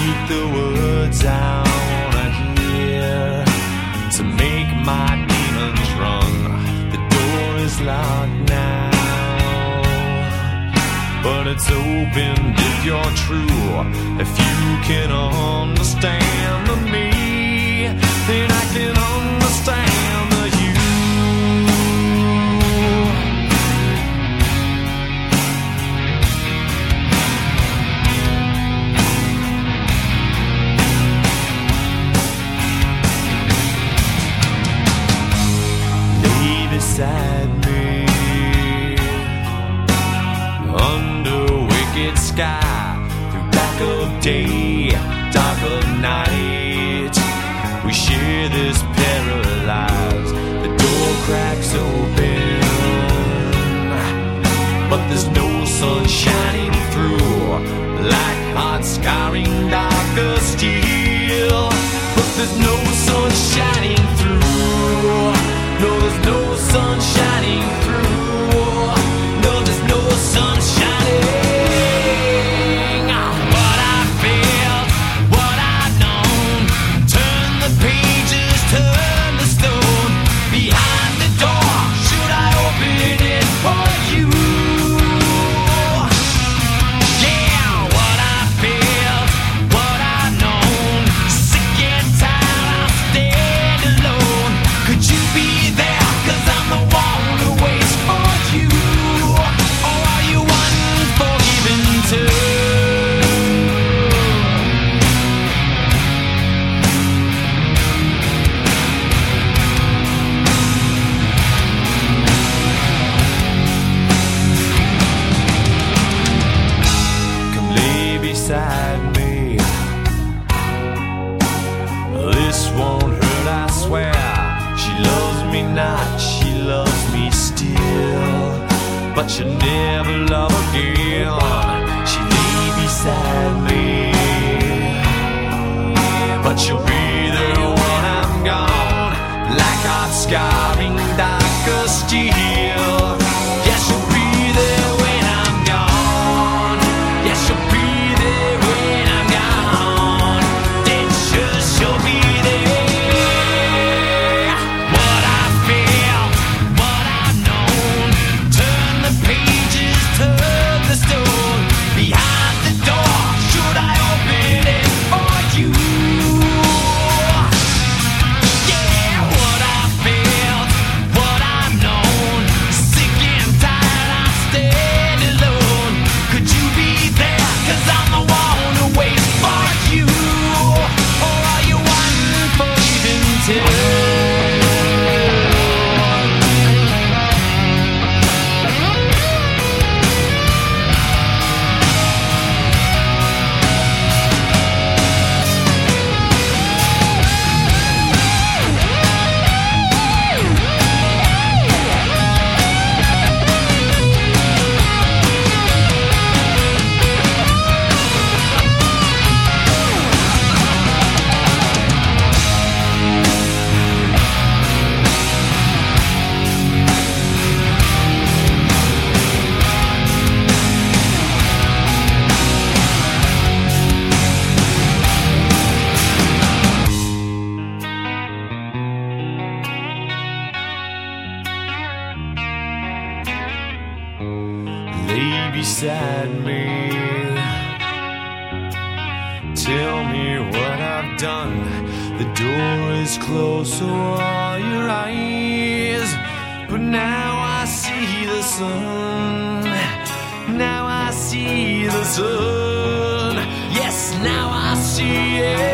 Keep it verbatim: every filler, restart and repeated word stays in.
speak the words I wanna hear, to make my demons run. The door is locked now, but it's open if you're true. If you can understand me, then I can understand the you. Lay beside me under wicked sky, through dark of day, dark of night. We share this paralyzed. The door cracks open, but there's no sun shining through, like hot scarring darker steel. But there's no sun shining through. No, there's no sun shining through. No, there's no sun shining. What I felt, what I've known. Turn the pages, turn the stone. Behind the door, should I open it for you? Yeah, what I felt, what I've known. Sick and tired, I'll stand alone. Could you be there? 'Cause I'm the one who waits for you. Or are you unforgiven too? Come lay beside me. This won't hurt, I swear. She loves me not, she loves me still, but she'll never love again. She lay beside me, but she'll be there when I'm gone, like hot scarring darker steel. Yeah, she'll be there when I'm gone. Yeah, she'll be there when I'm gone. Then sure she'll be there. What I feel, what I've known. Turn the pages, turn the stone. Behind the door, should I open it for you? Yeah, what I feel, what I've known. Sick and tired, I stand alone. Could you be there? 'Cause I'm the one who waits for you. Or are you unforgiven too? Lay beside me. Tell me what I've done. The door is closed, so are your eyes. But now I see the sun. Now I see the sun. Yes, now I see it.